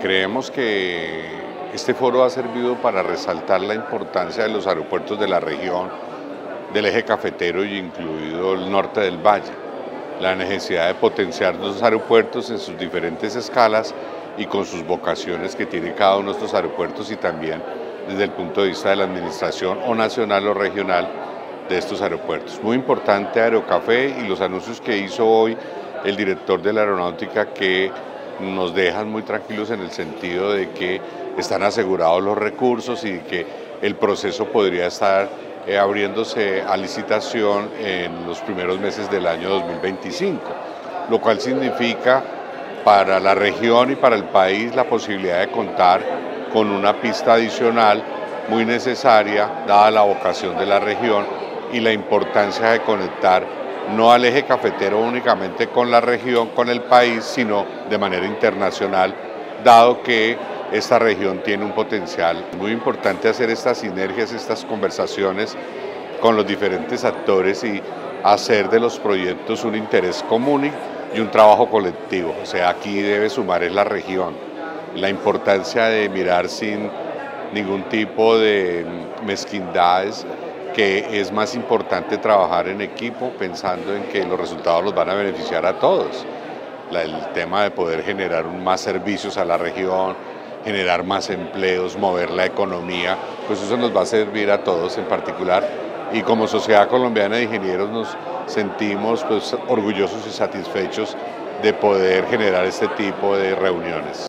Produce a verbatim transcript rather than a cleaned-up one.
Creemos que este foro ha servido para resaltar la importancia de los aeropuertos de la región, del eje cafetero y incluido el norte del valle, la necesidad de potenciar los aeropuertos en sus diferentes escalas y con sus vocaciones que tiene cada uno de estos aeropuertos y también desde el punto de vista de la administración o nacional o regional de estos aeropuertos. Muy importante Aerocafé y los anuncios que hizo hoy el director de la aeronáutica que nos dejan muy tranquilos en el sentido de que están asegurados los recursos y que el proceso podría estar eh, abriéndose a licitación en los primeros meses del año dos mil veinticinco, lo cual significa para la región y para el país la posibilidad de contar con una pista adicional muy necesaria dada la vocación de la región y la importancia de conectar no al eje cafetero únicamente con la región, con el país, sino de manera internacional, dado que esta región tiene un potencial muy importante hacer estas sinergias, estas conversaciones con los diferentes actores y hacer de los proyectos un interés común y un trabajo colectivo. O sea, aquí debe sumar es la región, la importancia de mirar sin ningún tipo de mezquindades, que es más importante trabajar en equipo pensando en que los resultados los van a beneficiar a todos. La, el tema de poder generar más servicios a la región, generar más empleos, mover la economía, pues eso nos va a servir a todos en particular. Y como Sociedad Colombiana de Ingenieros nos sentimos pues, orgullosos y satisfechos de poder generar este tipo de reuniones.